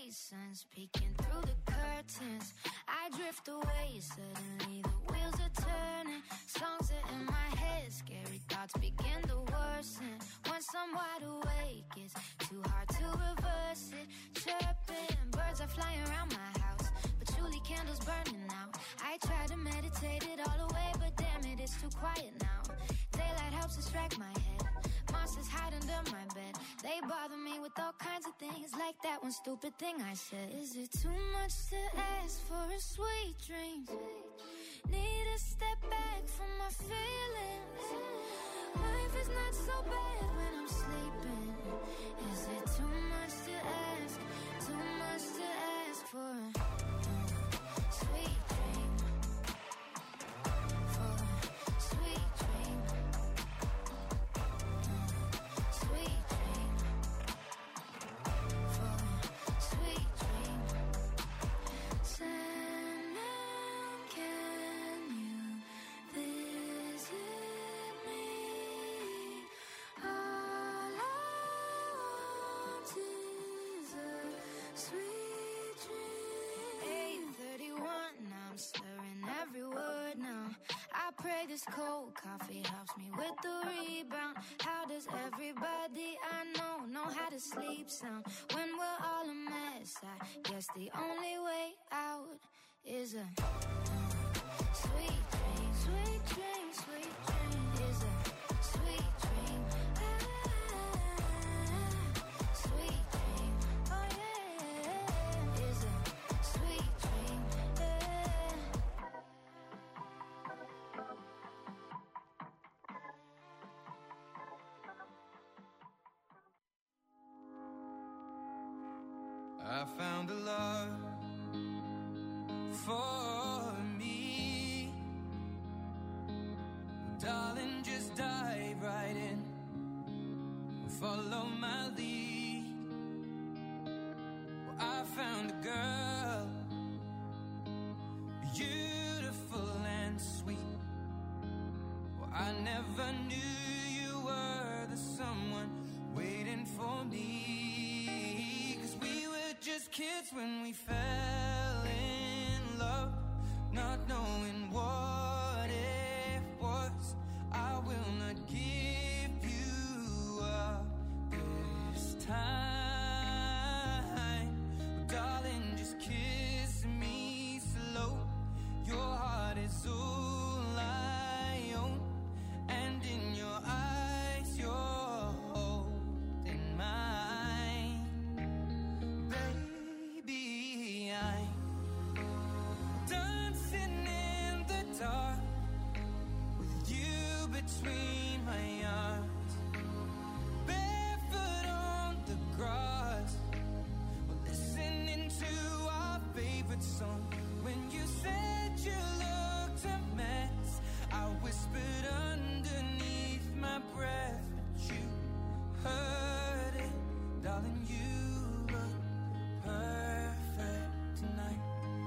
Masons peeking through the curtains. I drift away, suddenly the wheels are turning. Songs are in my head, scary thoughts begin to worsen. Once I'm wide awake, it's too hard to reverse it. Chirping, birds are flying around my house, patchouli candles burning out. I try to meditate it all away, but damn it, it's too quiet now. Daylight helps distract my head. Monsters hide under my bed. They bother me with all kinds of things, like that one stupid thing I said. Is it too much to ask for a sweet dream? Need to step back from my feelings. Life is not so bad when I'm sleeping. Is it too much to ask? Too much to ask for a sweet dream? For a sweet dream. Sweet dream. For a sweet dream. Sandman, can you visit me? All I want is a sweet dream. 8:31, now I'm slurring every word now. I pray this cold coffee helps me with the rebound. How does everybody I know how to sleep sound? When we're all a mess, I guess the only way out is a sweet dream. Sweet dream, sweet dream is a sweet dream. Sweet dream, oh yeah, is a sweet dream. I found a love for me. Darling, just dive right in. Follow my lead. Well, I found a girl, beautiful and sweet. Well, I never knew you were the someone waiting for me. 'Cause we were just kids when we fell in love, not knowing what it was. I will not give you up this time. Darling, just kiss me slow. Your heart is all I own, and in your eyes you're holding mine. Baby, I'm dancing in the dark with you between my arms, barefoot on the grass. We're listening to our favorite song. When you said you looked a mess, I whispered underneath my breath, but you heard it. Darling, you look perfect tonight.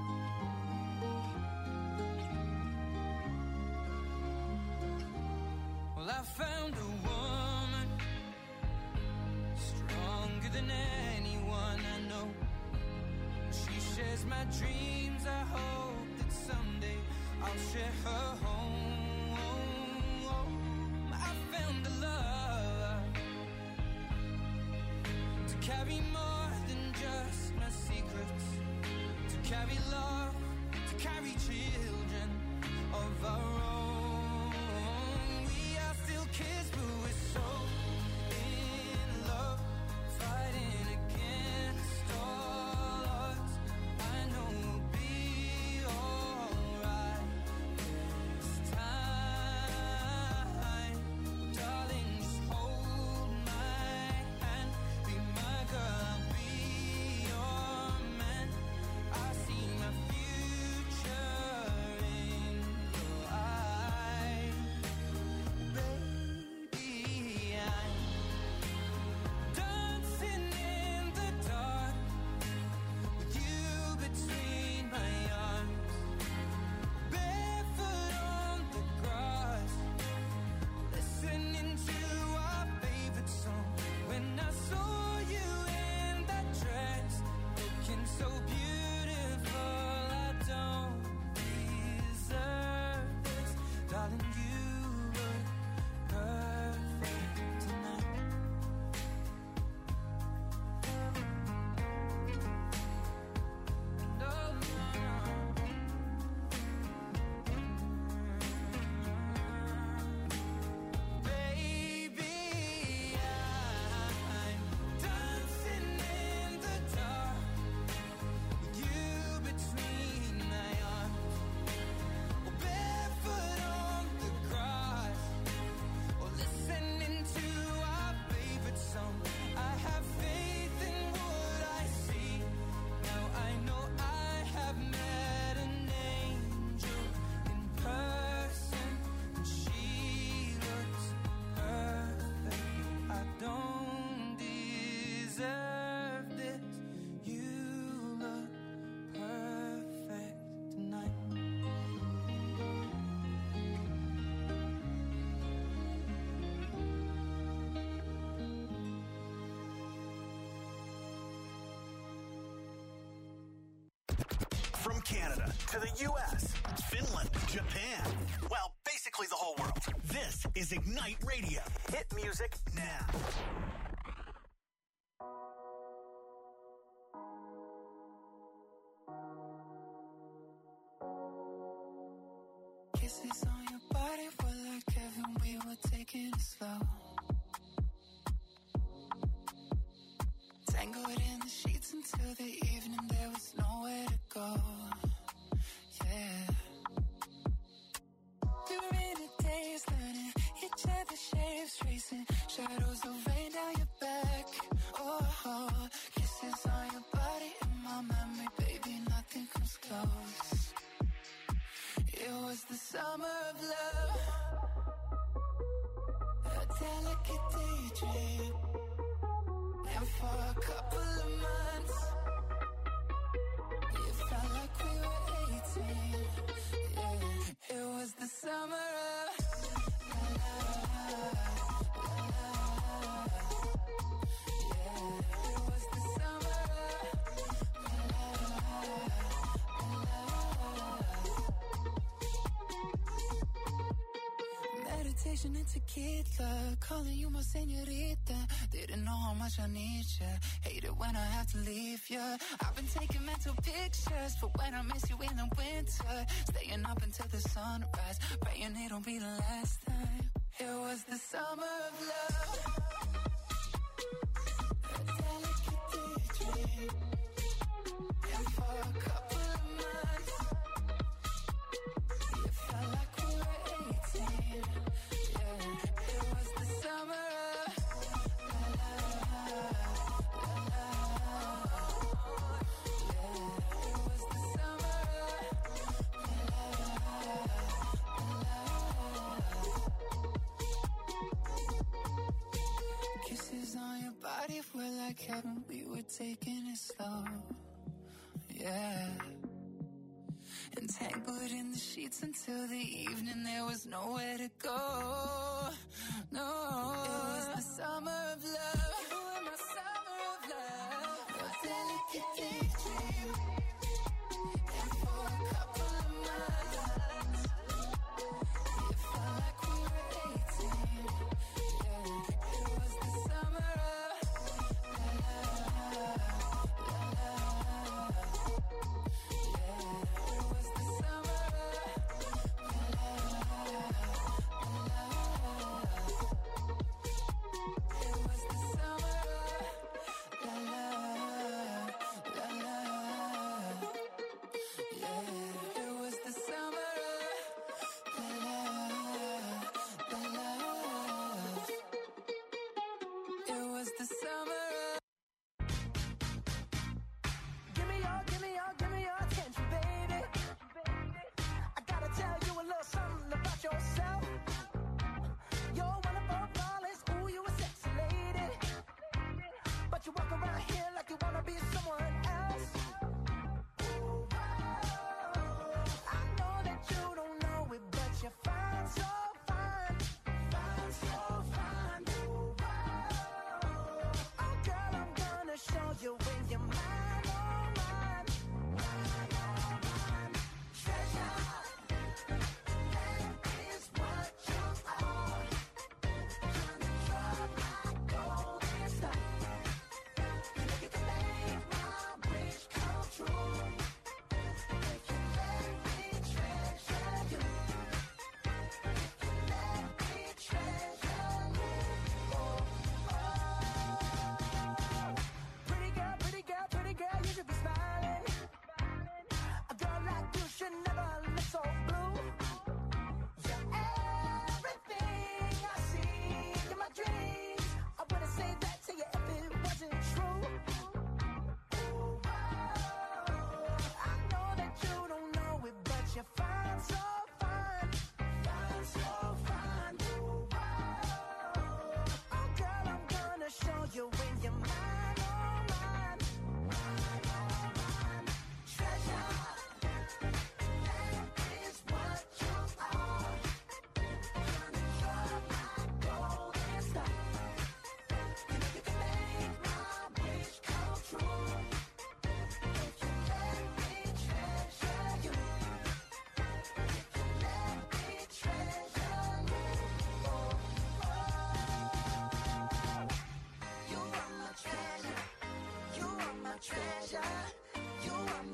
Well, I found a woman stronger than anyone I know. She shares my dreams. I hope that someday I'll share her home. I found a love to carry more than just my secrets, to carry love, to carry children of our own. We are still kids, but we're so in love, fighting against all odds. I know we'll be alright this time. Darling, just hold my hand, be my girl. Canada to the U.S., Finland, Japan. Well, basically the whole world. This is Ignite Radio. Hit music now. Kisses on your body were like heaven, we were taking it slow. Tangled in the sheets until the evening, there was nowhere to go. Yeah. We were in a daze, learning each other's shapes, tracing shadows of rain down your back. Oh, kisses on your body in my memory, baby, nothing comes close. It was the summer of love, a delicate daydream. And for a couple of months, it felt like we were 18. Yeah, it was the summer of love. Yeah, it was the summer of love. Meditation and tequila, calling you my señorita. Didn't know how much I need you. Hate it when I have to leave you. I've been taking mental pictures for when I miss you in the winter. Staying up until the sunrise, praying it'll be the last time. It was the summer of love, a delicate daydream. And for a couple of months, it felt like we were 18. Yeah, it was the summer of kisses on your body were like heaven, we were taking it slow. Yeah. Entangled in the sheets until the evening, there was nowhere to go. No, it was the summer of love. You were my summer of love, a delicate daydream. And for a couple of months, it felt like we were 18. Yeah, it was the summer of love.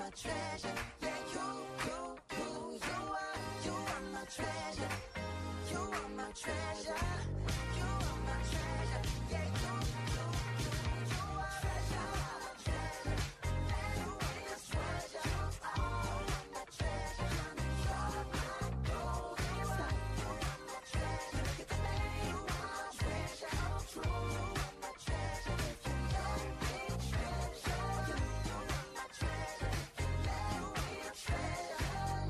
my treasure. Yeah, you are my treasure. You are my treasure. You are my treasure. Yeah, you are treasure. You are my treasure. You are my treasure. You're my gold. You are my treasure. You are my treasure. You are my treasure. If you love me, treasure. You are my treasure. If you love me, treasure.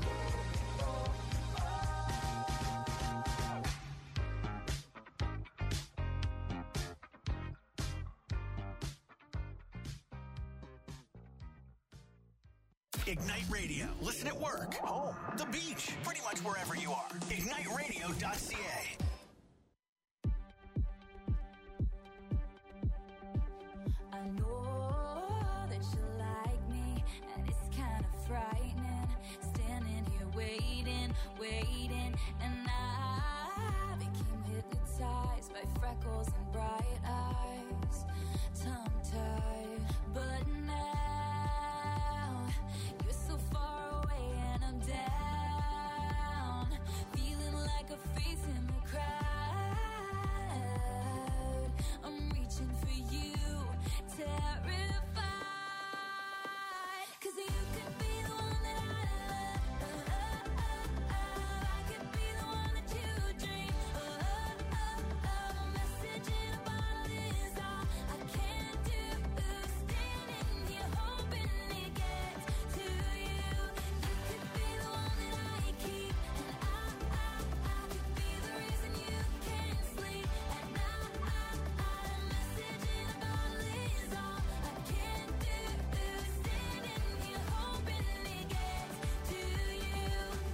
Ignite Radio. Listen at work, home, the beach, pretty much wherever you are. IgniteRadio.ca. I know that you like me, and it's kind of frightening. Standing here waiting, and I became hypnotized by freckles and bright eyes, tongue-tied. But now you're so far away, and I'm down, feeling like a face in the crowd. I'm reaching for you, terrified, 'cause you could be the one that I love. I could be the one that you dream. A message in a bottle is all I can do. Standing here hoping it gets to you. You could be the one that I keep, and I could be the reason you can't sleep at night. A message in a bottle is all I can do. Standing here hoping it gets to you.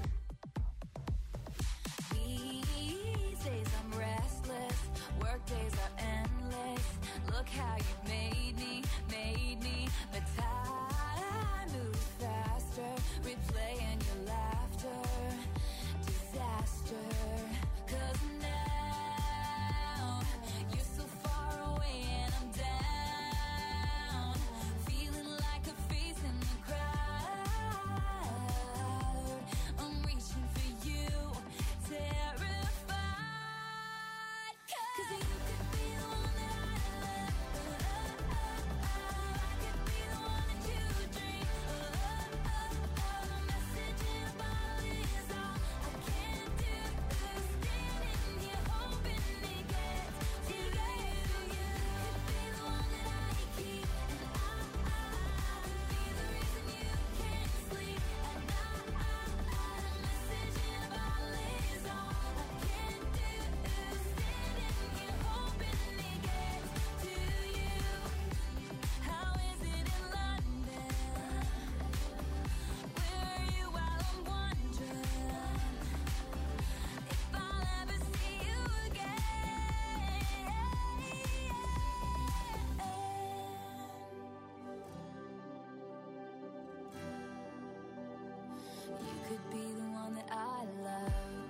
These days I'm restless, work days are endless. Look how you made me, but time moves faster, replaying your laughter, disaster. 'Cause now you're so far away, and I'm down, feeling like a face in the crowd. I'm reaching for you, terrified, 'cause you could be the one that I love. I could be the one that you dream. A message in a bottle is all I can do. Standing here hoping it gets to you. You could be the one that I keep, and I could be the reason you can't sleep at night. A message in a bottle is all I can do. Standing here hoping it gets to you. How is it in London? Where are you while I'm wondering if I'll ever see you again? You could be the one that I love.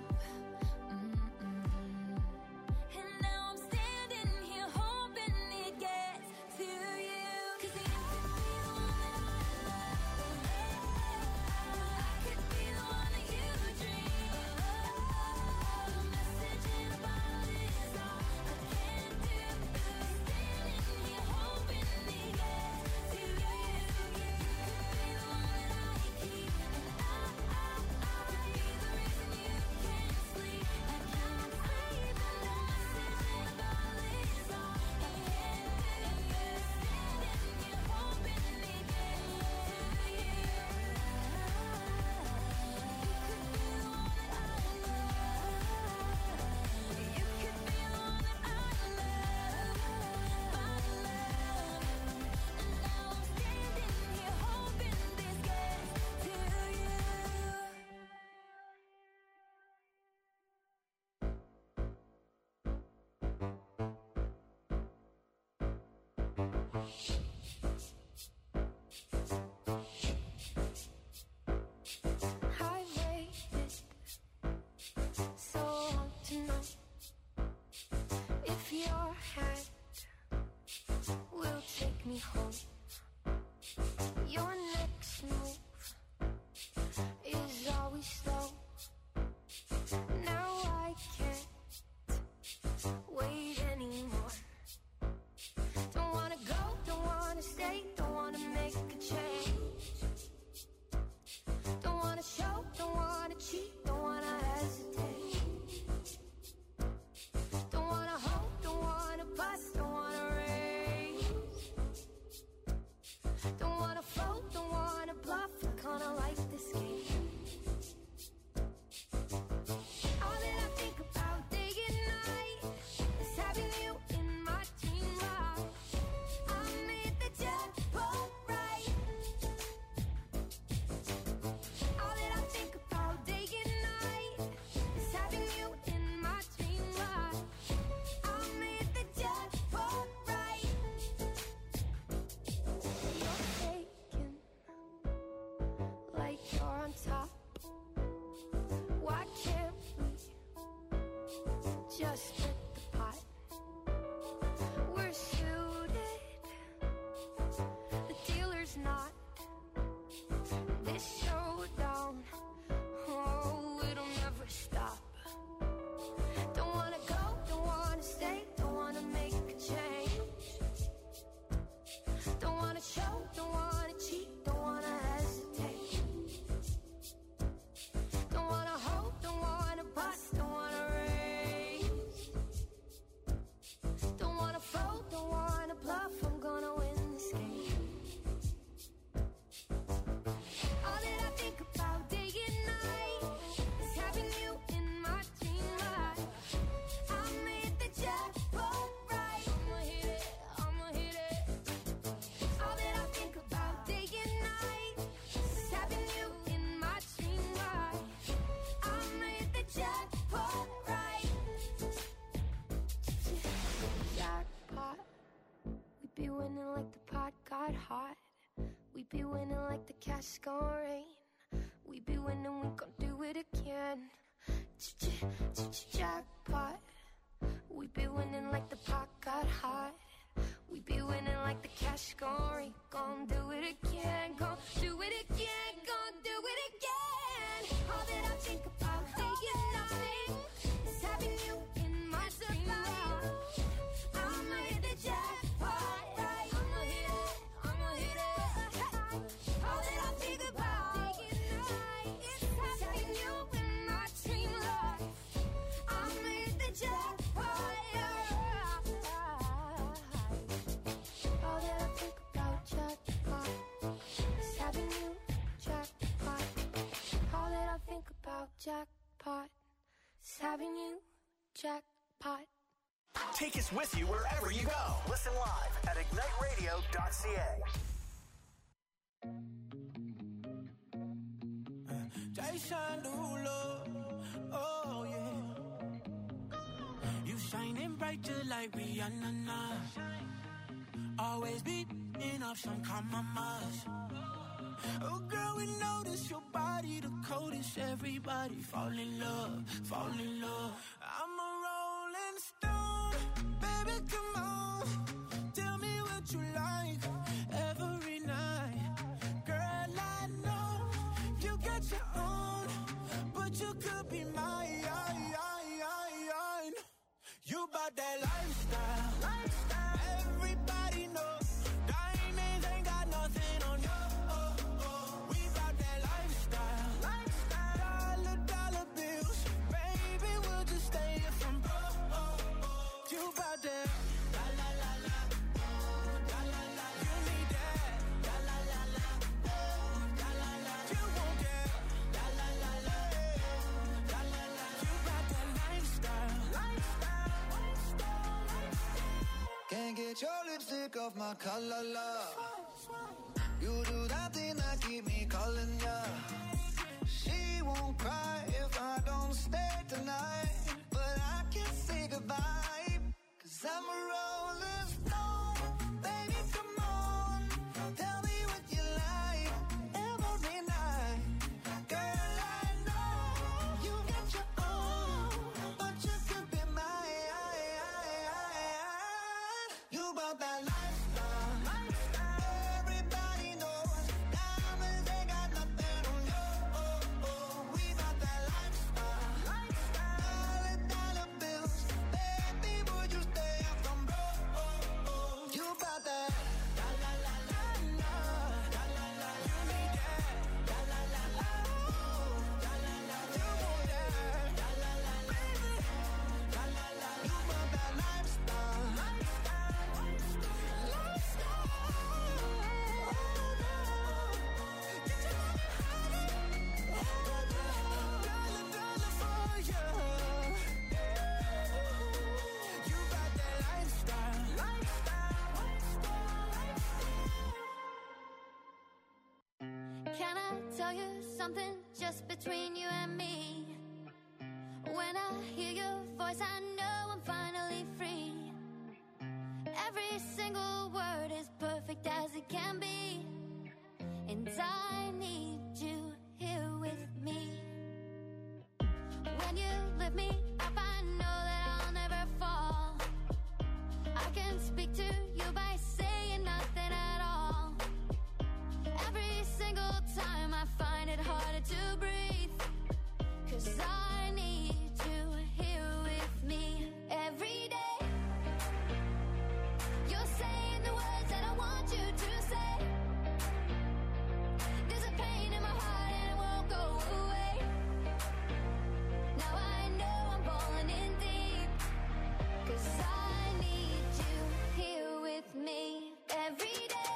And now I'm standing here hoping it gets to you. 'Cause you could be the one that I love. I could be the one that you dream. A message in a bottle is all I can do. Standing here hoping it gets to you. You could be the one that I keep, and I could be the reason you can't sleep at night. A message in a bottle is all I can do. Standing here hoping it gets to you. You could be the one that I love. You could be the one that I love, my love. And now I'm standing here hoping this gets to you. I waited so long to know if your hand will take me home. Your next move just split the pot. We're suited, the dealer's not. This showdown, oh, it'll never stop. Don't wanna go, don't wanna stay, don't wanna make a change. Don't wanna show, don't wanna cheat, don't wanna hesitate. Don't wanna hope, don't wanna bust, don't wanna raise. Don't wanna fold, don't wanna bluff, I'm gonna win this game. All that I think about day and night is having you in my dream life. I made the jackpot right. I'ma hit it, I'ma hit it. All that I think about day and night is having you in my dream life. I made the jackpot right. Jackpot. We be winning like the pot got hot. We be winning like the cash gon' rain. We be winning, we gon' do it again. Jackpot. We be winning like the pot got hot. We be winning like the cash gon' rain. Gon' do it again, gon' do it again, gon' do it again. All that I think about day and night is having you in my dream life. I'ma hit the jackpot right. I'ma hit it, I'ma hit it. All that I think about day and night is having you in my dream life. I'ma hit the jackpot. All that I think about jackpot is having you jackpot. All that I think about jackpot is having you jackpot. Take us with you wherever you go. Listen live at igniteradio.ca. Jason Derulo, oh yeah. You shining bright just like Rihanna. Always beating up some compromise. Oh girl, we notice your body the coldest. Everybody fall in love, fall in love. I'm a rolling stone, baby, come on. Tell me what you like every night. Girl, I know you got your own, but you could be mine. You bout that lifestyle, lifestyle. Everybody knows diamonds ain't got nothing on you. We bout that lifestyle, lifestyle. Dollar bills, baby, we'll just stay here from broke. You bout that la la la la, la la la. You need that la la la la, la la la. You want that la la la la, la la la. You bout that lifestyle, lifestyle. Can't get your lipstick off my collar, love. You do that thing that keep me calling ya. She won't cry if I don't stay tonight, but I can't say goodbye, 'cause I'm a rolling stone. Baby, come on, tell me what you like every night. Girl, I know you got your own, but you could be mine. You about that lifestyle, lifestyle. Everybody knows diamonds ain't got nothing on you. We about that lifestyle, lifestyle. Dollar bills, baby, would you stay up from broke? You about that la la la la la, la la la. You need that la la la la, la la la. You want that la la la la, la la la. You about that lifestyle, lifestyle, lifestyle. Get your money dollar, dollar for you. You got that lifestyle, lifestyle, lifestyle. Can I tell you something just between you and me? When I hear your voice, I know I'm finally free. Every single word is perfect as it can be, and I need you here with me. When you lift me up, I know that I'll I can speak to you by saying nothing at all. Every single time I find it harder to breathe, 'cause I need you here with me every day. You're saying the words that I want you to say. There's a pain in my heart and it won't go away. Now I know I'm falling in deep, 'cause I need you here with me every day.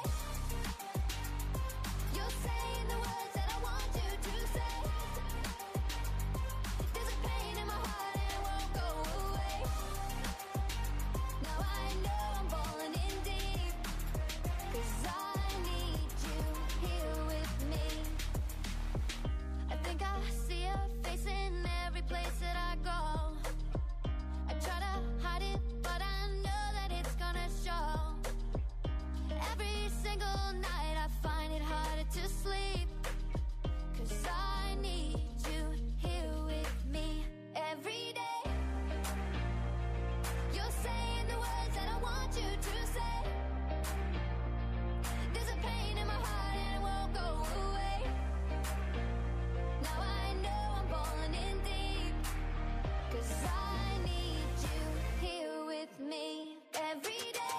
You're saying the words that I want you to say. There's a pain in my heart and it won't go away. Now I know I'm falling in deep, 'cause I need you here with me. I think I see your face in every place that I go. I try to hide it, but I know that it's gonna show. Every single night I find it harder to sleep, 'cause I need you here with me every day. You're saying the words that I want you to say. There's a pain in my heart and it won't go away. Now I know I'm falling in deep, 'cause I need you here with me every day.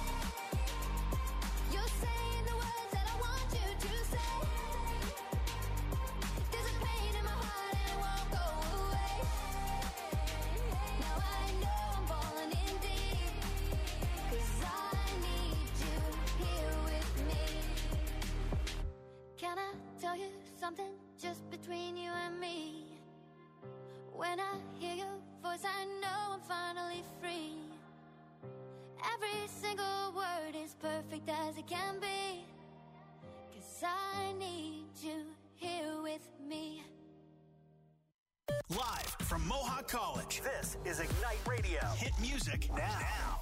You're saying the words that I want you to say. There's a pain in my heart and it won't go away. Now I know I'm falling in deep, 'cause I need you here with me. Can I tell you something just between you and me? When I hear your voice, I know I'm finally free. Every single word is perfect as it can be, 'cause I need you here with me. Live from Mohawk College, this is Ignite Radio. Hit music now.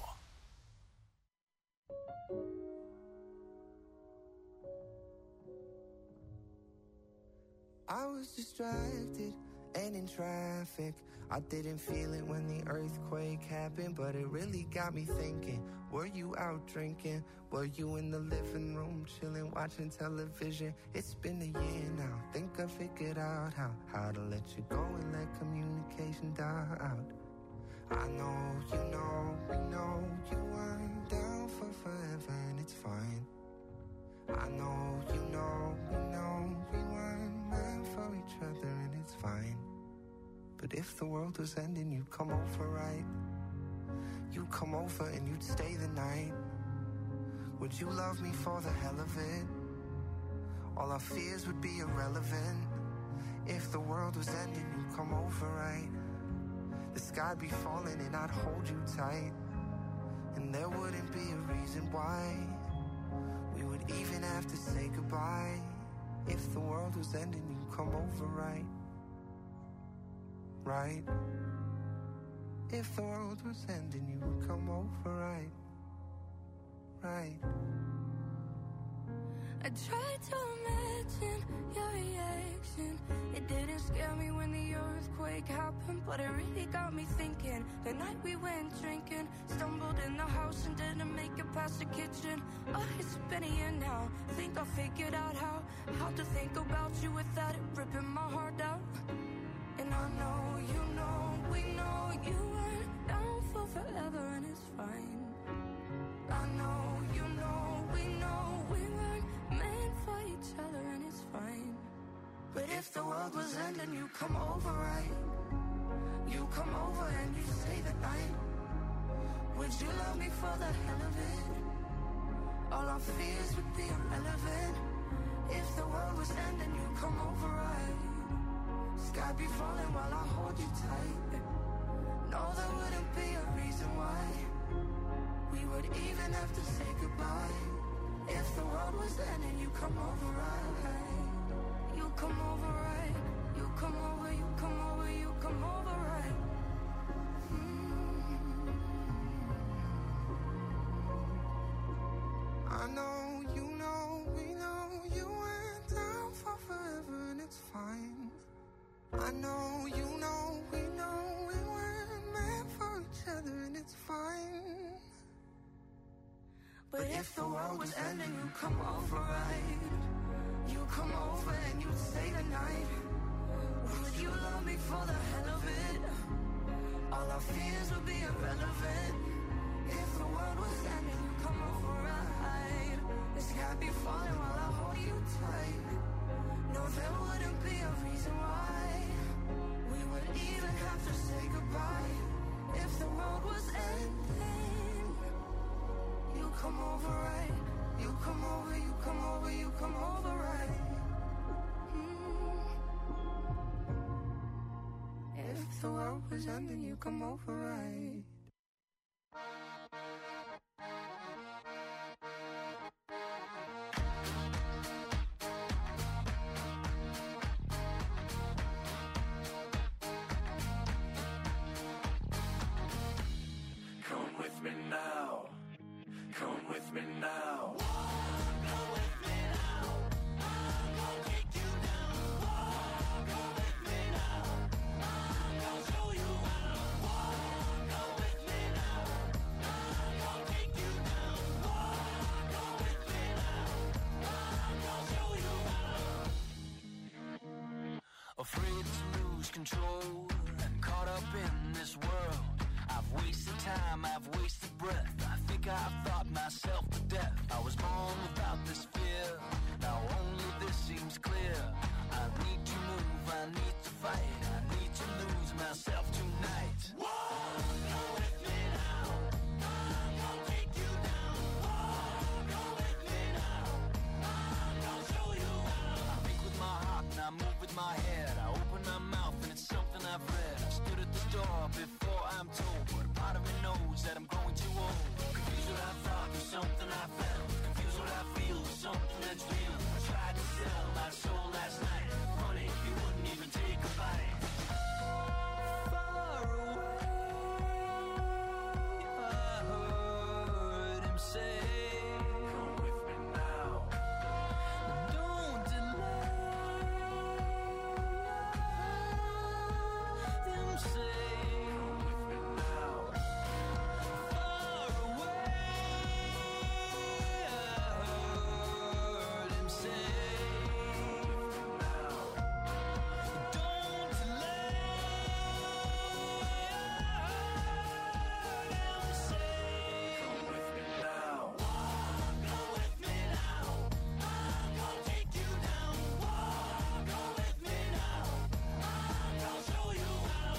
I was distracted and in traffic. I didn't feel it when the earthquake happened, but it really got me thinking. Were you out drinking? Were you in the living room chilling, watching television? It's been a year now. Think I figured out how to let you go and let communication die out. I know, you know, we know you weren't down for forever and it's fine. I know, you know, we weren't meant for each other and it's fine. But if the world was ending, you'd come over, right? You'd come over and you'd stay the night. Would you love me for the hell of it? All our fears would be irrelevant. If the world was ending, you'd come over, right? The sky'd be falling and I'd hold you tight. And there wouldn't be a reason why we would even have to say goodbye. If the world was ending, you'd come over, right? Right? If the world was ending, you would come over, right? Right? I tried to imagine your reaction. It didn't scare me when the earthquake happened, but it really got me thinking. The night we went drinking, stumbled in the house and didn't make it past the kitchen. Oh, it's been a year now. Think I figured out how to think about you without it ripping my heart out. And I know, you know, we know you weren't down for forever and it's fine. I know, you know, we weren't meant for each other and it's fine. But if the world was ending, you come over, right? You come over and you stay the night. Would you love me for the hell of it? All our fears would be irrelevant. If the world was ending, you come over, right? Sky be falling while I hold you tight. No, there wouldn't be a reason why we would even have to say goodbye. If the world was ending, you come over, right? You come over, right? You come over, you come over, you come over, right? I know, you know, we know you went down for forever and it's fine. I know, you know, we weren't meant for each other and it's fine. But if the world was ending, you'd come over, right? You'd come over and you'd stay the night. Would you love me for the hell of it? All our fears would be irrelevant. If the world was ending, you'd come over, right? The sky be falling while I hold you tight. No, there wouldn't be a reason why we would even have to say goodbye. If the world was ending, you come over, right? You come over, you come over, you come over, right? If the world was ending, you come over, right? Come with me now. Come with me now. Afraid to lose control and caught up in this world. I've wasted time, I've wasted breath. I think I've thought myself to death. I was born without this fear. Now only this seems clear. I need to move, I need to fight. I need to lose myself tonight. Go with me now. I'm gonna take you down. Go with me now. I'm gonna show you how. I think with my heart and I move with my head. I open my mouth and it's something I've read. I stood at the door before I'm told, but a part of me knows that I'm growing too old. Confused what I thought was something I felt. Confused what I feel was something that's real. I tried to sell my soul last night. Funny, you wouldn't even take a bite. Far away, I heard him say, Come with me now. don't delay. Them say, Come with me now. far away, I heard him say, Now. don't delay. I heard him say, Come with me now. go with me now. I'm gonna take you down. Go with me now. I'm gonna show you how.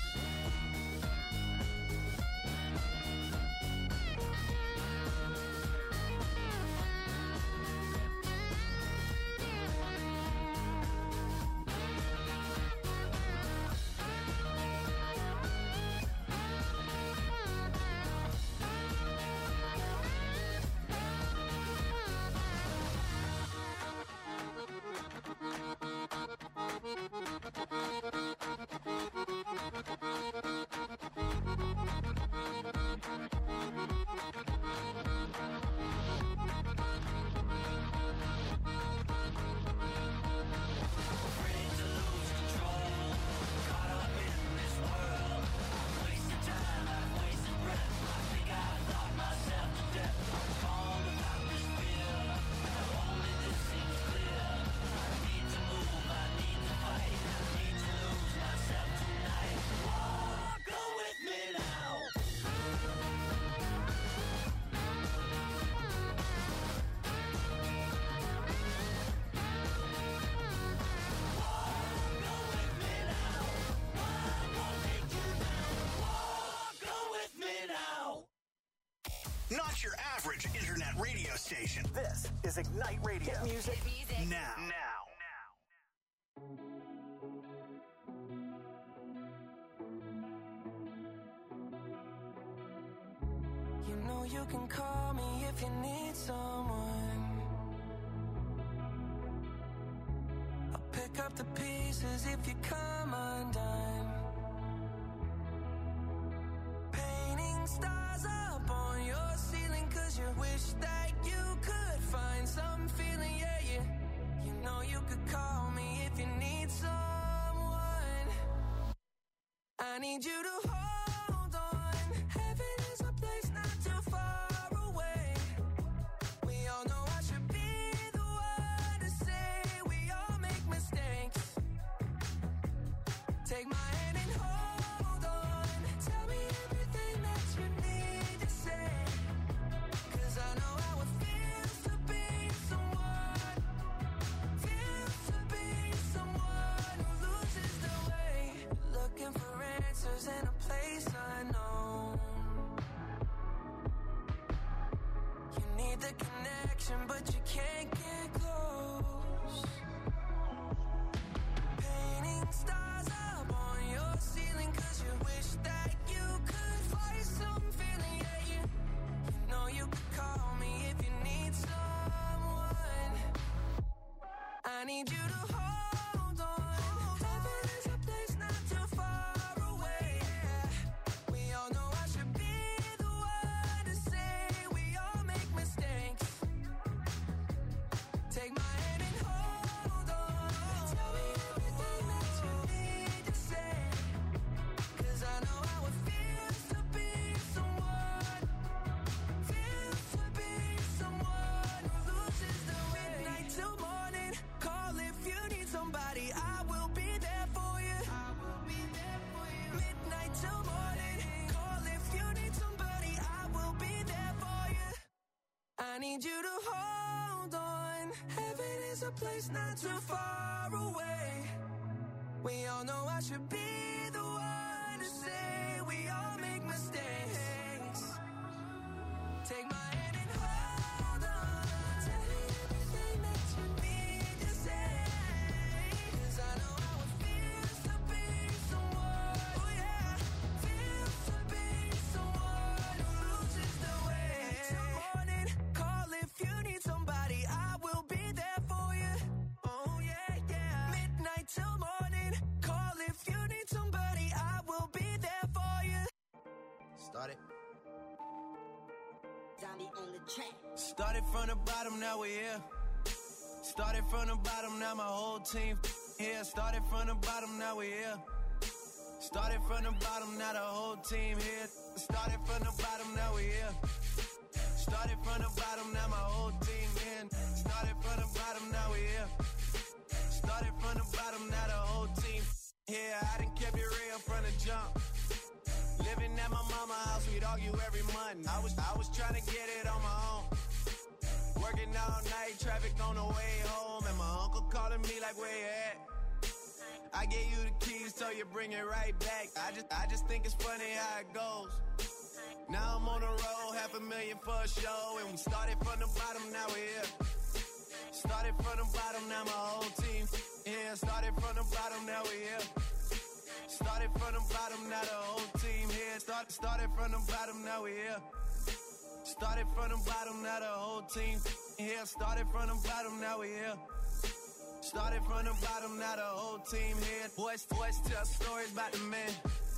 Afraid to lose control, caught up in this world. I've wasted time, I've wasted breath. I think I've thought myself to death. I'm born without this fear. Now only this seems clear. I need to move, I need to fight. I need to lose myself tonight. Go with me now. Go with me now. I'm gonna take you down. Go with me now. Not your average internet radio station. This is Ignite Radio. Hit music now. You know you can call me if you need someone. I'll pick up the pieces if you come undone. Painting stars up on your ceiling 'cause you wish that you could find some feeling, yeah, yeah. You know you could call me if you need someone. I need you to hold on. Heaven is a place not too far away. will be there for you. Midnight till morning. Call if you need somebody. I will be there for you. I need you to hold on. Heaven is a place not too far away. We all know I should be the one to say we all make mistakes. Take my hand and hold on. Tell me everything that you need to say. 'Cause I know how it feels to be someone. Oh yeah, feels to be someone who loses the way. Till morning, call if you need somebody. I will be there for you. Oh yeah, yeah. Midnight till morning, call if you need somebody. I will be there for you. Start it. Zombie on the track. Started from the bottom, now we're here. Started from the bottom, now my whole team here. Started from the bottom, now we're here. Started from the bottom, now the whole team here. Started from the bottom, now we're here. Started from the bottom, now my whole team here. Started from the bottom, now we're here. Started from the bottom, now the whole team here. I done kept it real from the jump. Living at my mama's house, we'd argue every month. I was trying to get it on my own. Working all night, traffic on the way home, and my uncle calling me like, where you at? I gave you the keys, so you bring it right back. I just think it's funny how it goes. Now I'm on the road, $500,000 for a show, and we started from the bottom, now we're here. Started from the bottom, now my whole team here. Started from the bottom, now we're here. Started from the bottom, now the whole team here. Started from the bottom, now we're here. Started from the bottom, now the whole team here. Started from the bottom, now we're here. Started from the bottom, now the whole team here. Boys tell stories about the man.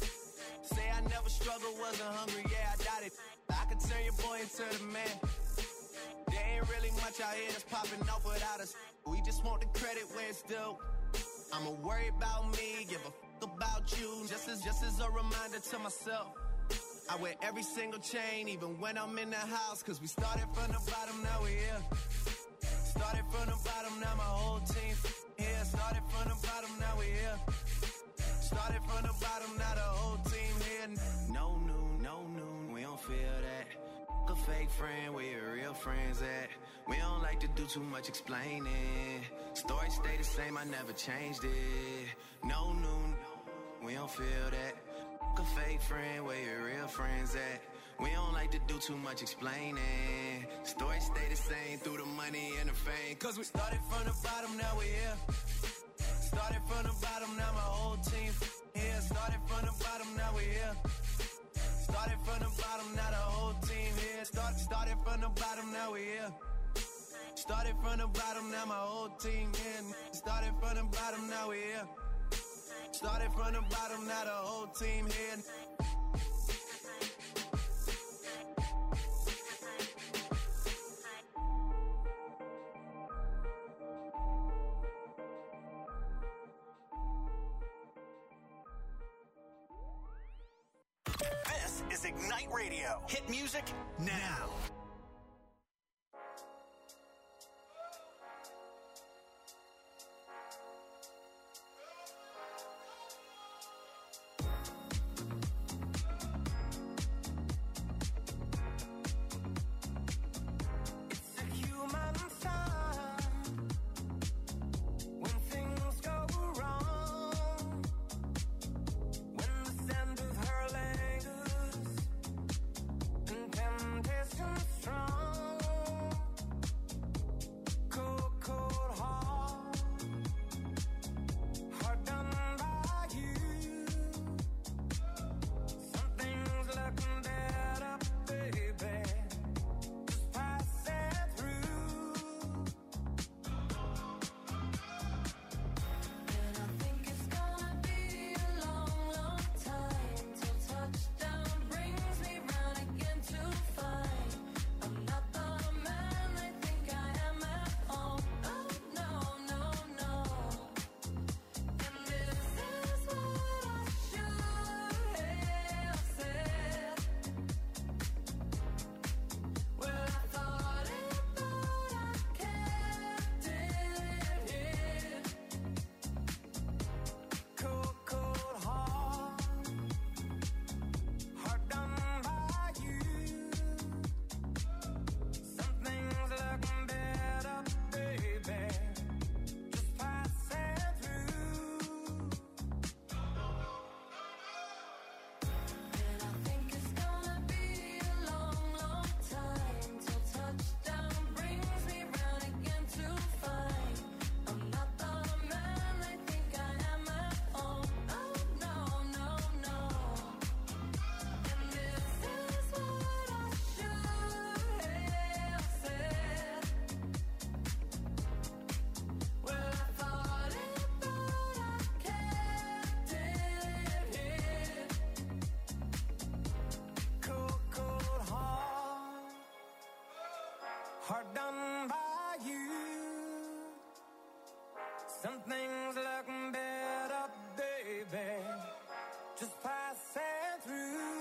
Say I never struggled, wasn't hungry, yeah, I doubt it. I could turn your boy into the man. There ain't really much out here that's popping off without us. We just want the credit where it's due. I'ma worry about me, give a about you, just as a reminder to myself. I wear every single chain, even when I'm in the house, 'cause we started from the bottom, now we're here. Started from the bottom, now my whole team here. Started from the bottom, now we're here. Started from the bottom, now the whole team here. No noon, we don't feel that. A fake friend, where your real friends at? We don't like to do too much explaining. Story stay the same, I never changed it. No noon, we don't feel that. A fake friend, where your real friends at? We don't like to do too much explaining. Story stay the same through the money and the fame. 'Cause we started from the bottom, now we're here. Started from the bottom, now my whole team here. Started from the bottom, now we're here. Started from the bottom, now the whole team here. Started from the bottom, now we're here. Started from the bottom, now my whole team here. Started from the bottom, now we're here. Started from the bottom, now the whole team here. This is Ignite Radio. Hit music now. When the scent of her lingers and temptation hard done by you. Some things look better, baby, just passing through.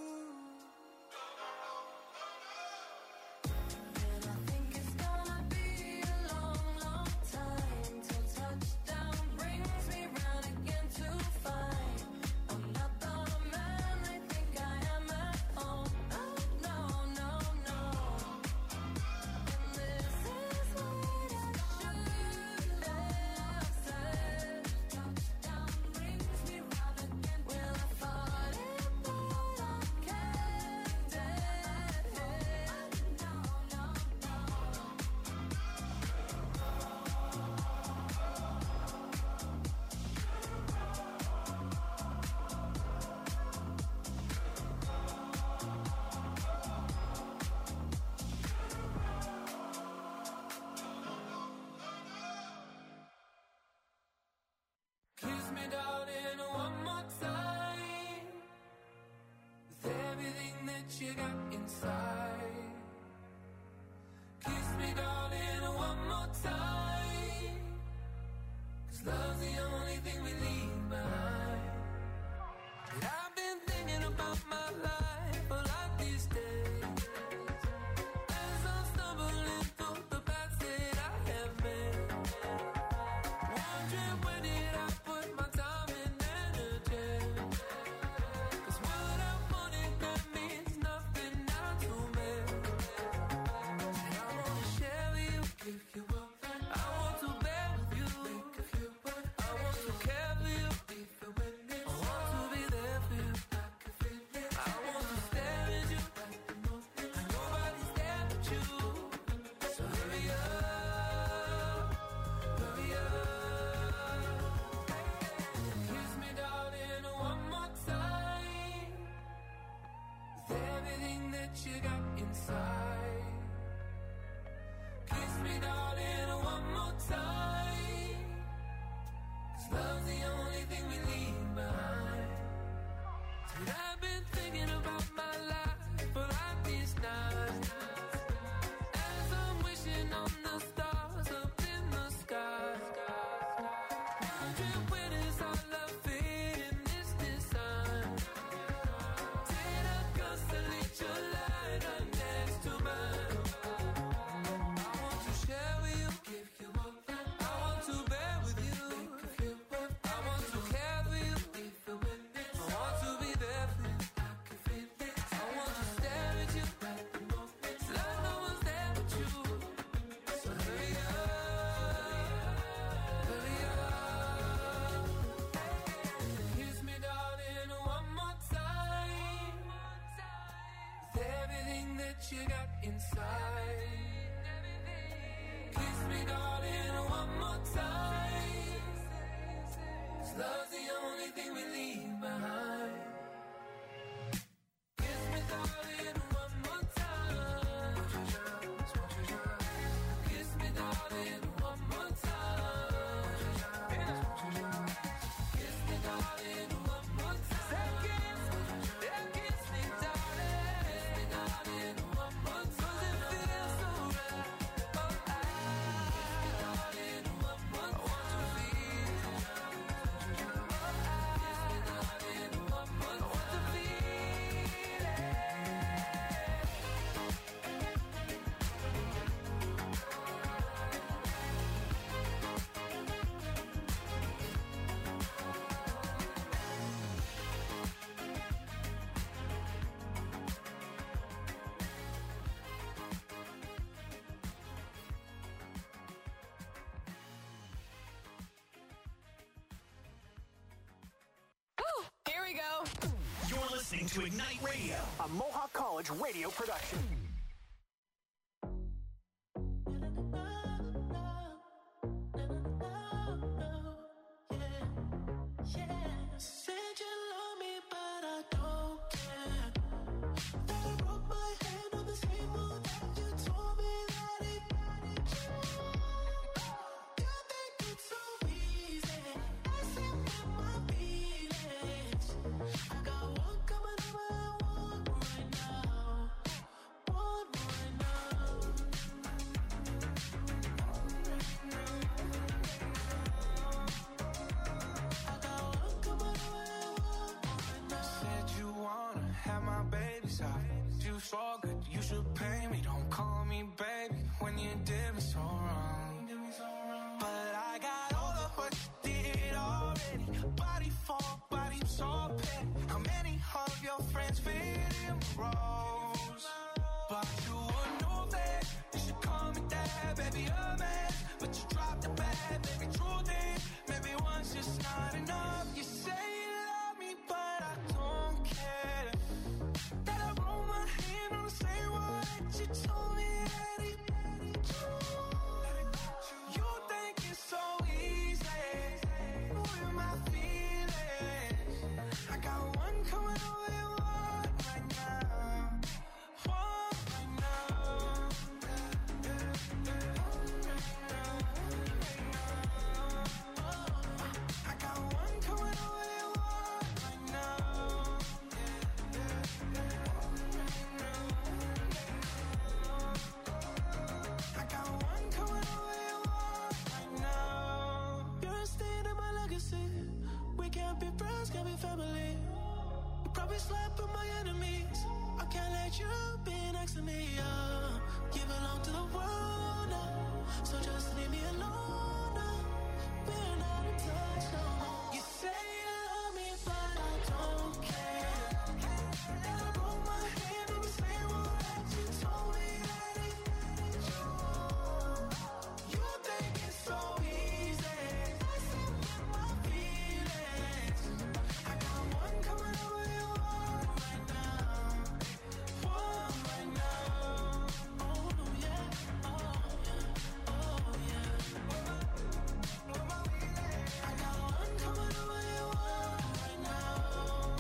And I think it's gonna be a long, long time till touchdown brings me round again to find I'm not the man they think I am at home. Oh, no, no, no. And this is what I should have said. Touchdown brings me round again. Well, I thought it, but I can't dead head. No, no, no. Kiss me, darling, one more time with everything that you got inside. Kiss me, darling, one more time, 'cause love's the only thing we leave behind. But I've been thinking about my life for like these days, as I'm stumbling through the paths that I have made, wondering where did I put my time and energy. 'Cause what I wanted, that means nothing now to me. And I wanna share with you, give you up. I want to bear with you, I want to care for you, I want to be there for you, I want to stare at you, and nobody's there but you. So hurry up, hurry up. Kiss me, darling, one more time with everything that you got inside. Kiss me, darling, one more time, 'cause love's the only thing we leave behind. And I've been thinking about my life for like these nights, as I'm wishing on the stars up in the sky, wondering where does our love fit in this design. Did I constellate your light right next to mine? I want to share with you, give you up. I want to bear with you, I want to care for you, I want to be there for you, I want to stare at you, like no one's there but you. So hurry up, hurry up. Kiss me, darling, one more time with everything that you got inside. Kiss me, darling, one more time, 'cause love's the only thing we leave behind. Kiss me, darling, one more time. Kiss me, darling, one more time. Kiss me, darling, one more time. Kiss me, darling. Kiss me, darling, one more time. 'Cause it feels so right. Oh, kiss me, darling, one more time. I want to feel. Kiss me, darling, one more time. I want to feel it. Here we go. You're listening to Ignite Radio, a Mohawk College radio production. Said you love me, but I don't care. That I broke my hand on the same moon that you told me that it. You think it's so easy. I sit with my feelings. I got one coming over and one right now. froze. But you wouldn't know that. You should call me dad, baby, I'm mad. But you dropped the bag, baby, truth is, maybe one's just not enough. You say you love me, but I don't care. That I roll my hand on the same word that you told me that it. You think it's so easy, with my feelings. I got one coming over and one right now. One right now. I got one coming over and one right now. I got one coming over and one right now. You're a stain in my legacy. We can't be friends, can't be family. You probably slept with my enemies. I can't let you be next to me. You belong to the world now, so just leave me alone now. We're not in touch no more. You say you love me, but I don't care. And I broke my hand on the same one that you told me that it. You think it's so easy, messing with my feelings. I got one coming over and one right now. One right now. Oh yeah, oh yeah, oh yeah. I got one coming over and one right now.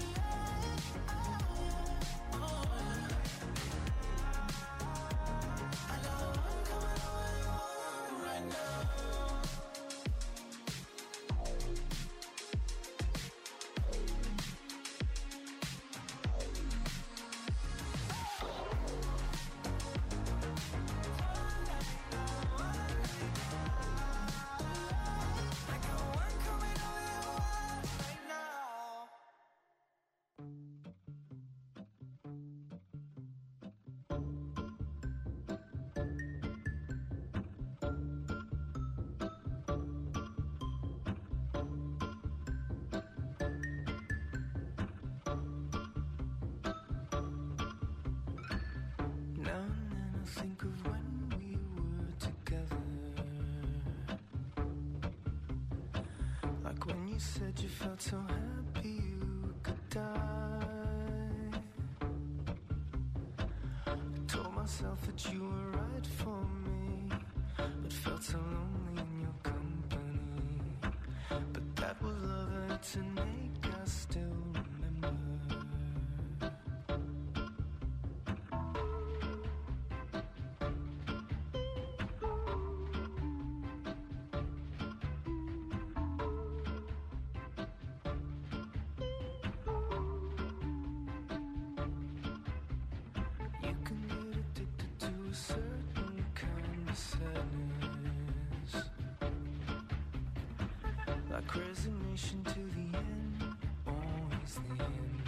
Oh yeah. I got one coming over and one right now. I got one coming over and one right now. Now and then I think of when we were together. Like when you said you felt so happy you could die. I told myself that you were right for me, but felt so lonely in your company. But that was love and it's an ache I still remember. You can get addicted to a certain kind of sadness, like resignation to the end, always the end.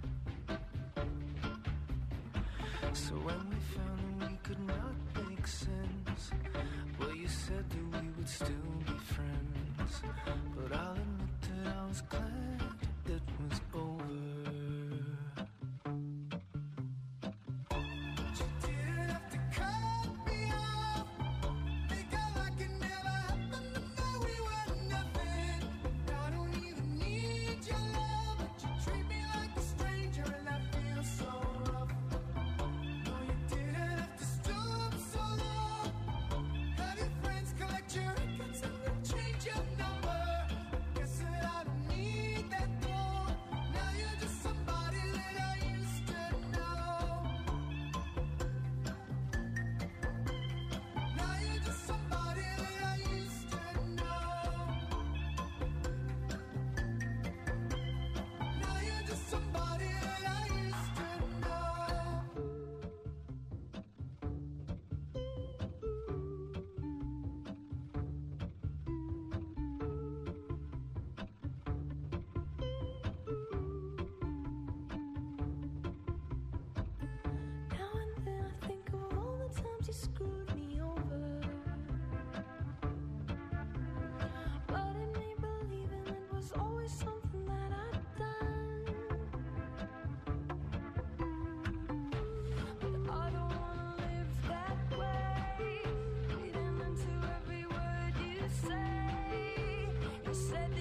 So when we found that we could not make sense, well, you said that we would still be friends. But I'll admit that I was glad it was over. You didn't have to cut me off, make out like it never happened, to know we were nothing. I don't even need your love, but you treat me like a stranger, and that feels so rough. No, you didn't have to stoop so low. Have your friends collect your records and then change your number.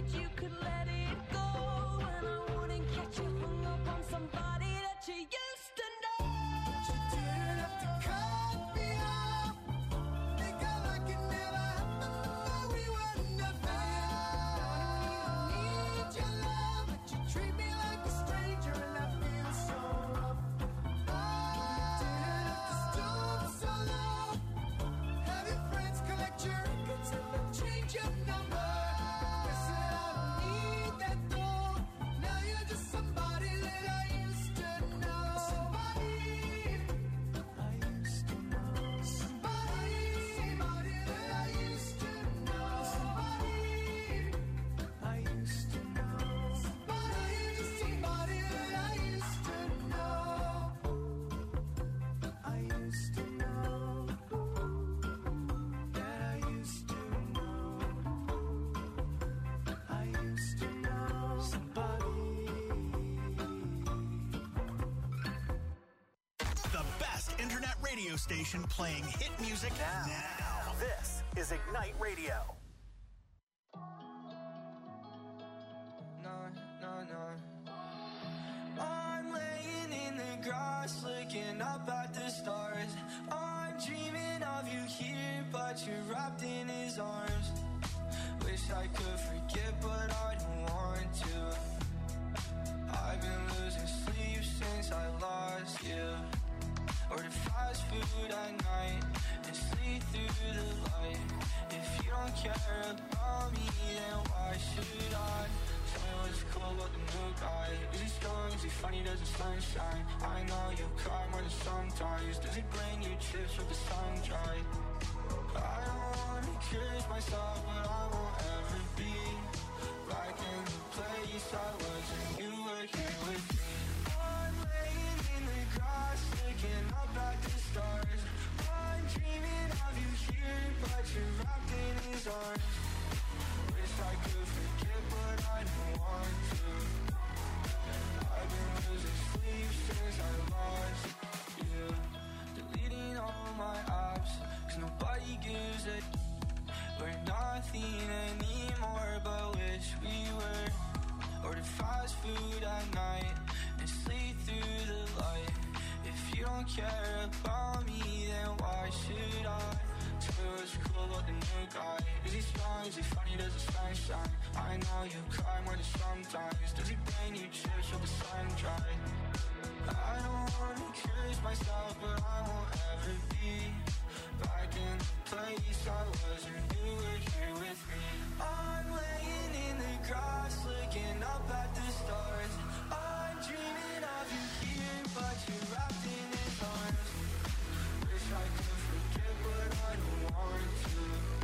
that you could let it go, and I wouldn't catch you hung up on somebody that you used to know. You didn't have to cut me off. Make out like it never happened, but we were nothing. I don't even need your love, but you treat me like a stranger, and I feel so rough. You didn't have to stoop so low. Have your friends collect your records and then change your number. Listen, I don't need that though. Now you're just somebody that I used to know. Somebody I used to know. Somebody that I used to know. Somebody I used to know. Somebody that I used to know. I used to know. That I used to know. I used to know somebody. The best internet radio station playing hit music now. This is Ignite Radio. No. I'm laying in the grass, looking up at the stars. I'm dreaming of you here, but you're wrapped in his arms. Wish I could forget, but I don't want to. I've been losing sleep since I lost you. Order fast food at night and sleep through the light. If you don't care about me, then why should I? Tell me what's cool about the new guy. Is he strong? Is he funny? Does the sunshine? I know you cry more than sometimes. Does he bring you chips with the sun dry? I don't wanna curse myself, but I won't ever be back in the place I was when you were here with me. I'm laying in the grass, looking up at the stars. I'm dreaming of you here, but you're wrapped in his arms. Wish I could forget, but I don't want to. I've been losing sleep since I lost you. Deleting all my apps, 'cause nobody gives a. We're nothing anymore, but wish we were. Order fast food at night and sleep through the light. If you don't care about me, then why should I? Tell me what's cool about the new guy. Is he strong? Is he funny? Does the sun shine? I know you cry more than sometimes. Does he bring you chips with the sun dry? I don't wanna curse myself, but I won't ever be back in the place I was when you were here with me. I'm laying in the grass, looking up at the stars. I'm dreaming of you here, but you're wrapped in his arms. Wish I could forget, but I don't want to.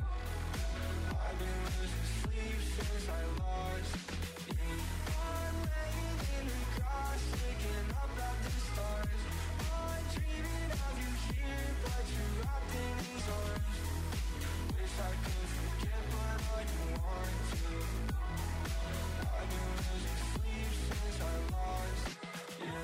I've been losing sleep since I lost you. I'm laying in the grass, looking up at the stars. I'm dreaming of you here, but you're wrapped in his arms. Wish I could forget, but I don't want to. I've been losing sleep since I lost you.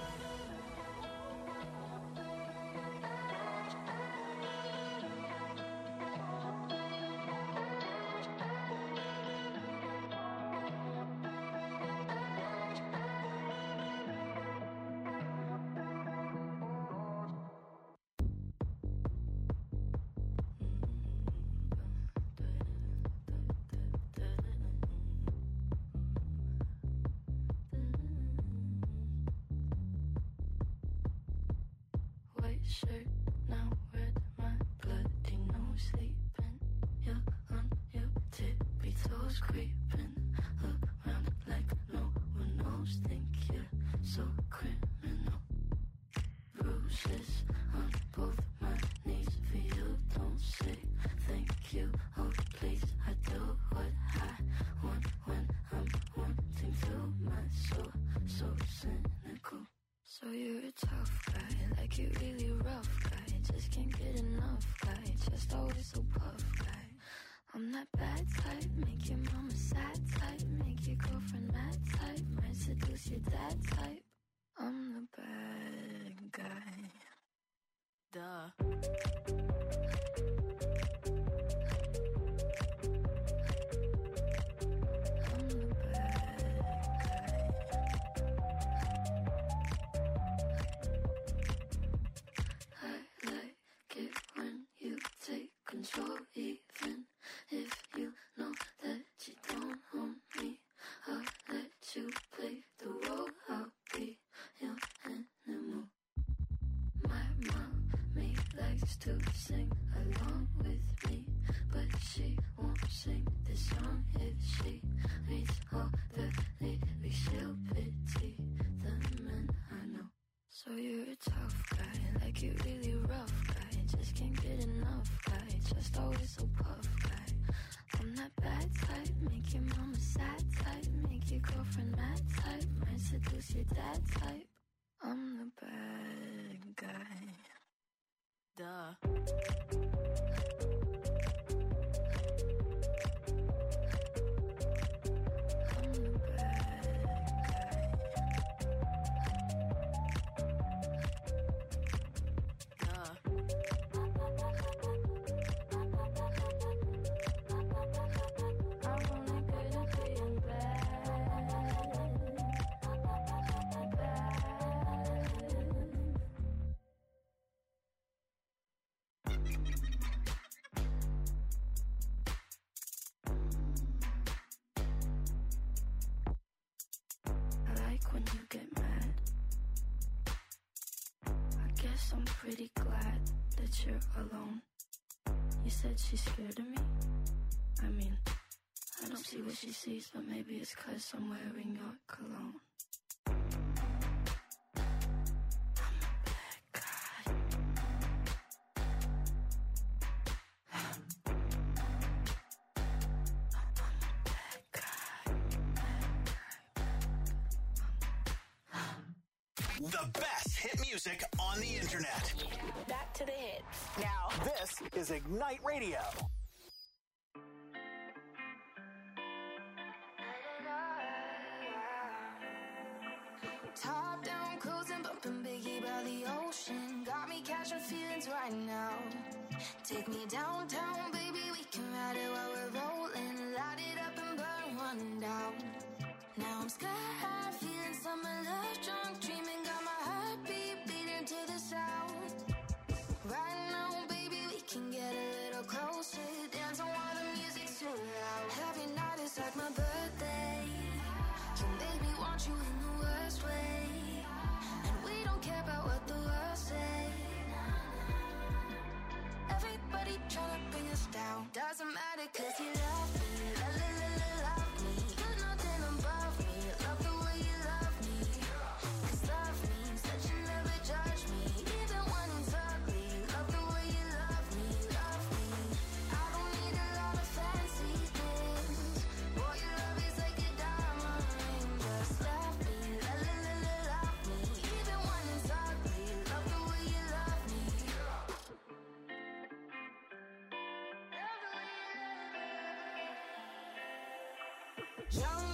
White shirt, now red, my bloody nose sleeping. You're on your tippy toes, creeping around like no one knows. Think you're so criminal. Bruises on both my knees for you. Don't say thank you, oh please. I do what I want when I'm wanting to. My soul, so cynical. So you're a tough guy, like you really rough guy. Just can't get enough guy, just always so puff guy. I'm that bad type, make your mama sad type, make your girlfriend mad type, might seduce your dad type. I'm the bad guy. Duh. I'm to play the role. I'll be your animal. My mommy likes to sing along with me, but she won't sing this song if she reads all the lyrics. She'll pity the men I know. So you're a tough guy, like you're really rough guy. Just can't get enough guy, just always so puff guy. I'm that bad type, make your mama sad type, make your girlfriend mad type, might seduce your dad type. I'm the bad guy. Duh. When you get mad, I guess I'm pretty glad that you're alone. You said she's scared of me? I mean, I don't see what she sees, but maybe it's 'cause I'm wearing your cologne. The best hit music on the internet. Back to the hits. Now, this is Ignite Radio. Top down, cruising, bumping Biggie by the ocean. Got me catching feelings right now. Take me downtown, baby, we can ride it while we're rolling. Light it up and burn one down. Now I'm sky high, feeling summer love, drunk, dreaming, got my heartbeat beating to the sound. Right now, baby, we can get a little closer, dance on while the music's too loud. Every night is like my birthday, can baby want you in the worst way, and we don't care about what the world say. Everybody tryna bring us down, doesn't matter 'cause you love me, love me. You're nothing above me, love the way you love me. 'Cause love means that you never judge me, even when it's ugly. Love the way you love me, love me. I don't need a lot of fancy things, boy, your love is like a diamond ring. Just love me, love me. Even when it's ugly, love the way you love me. Young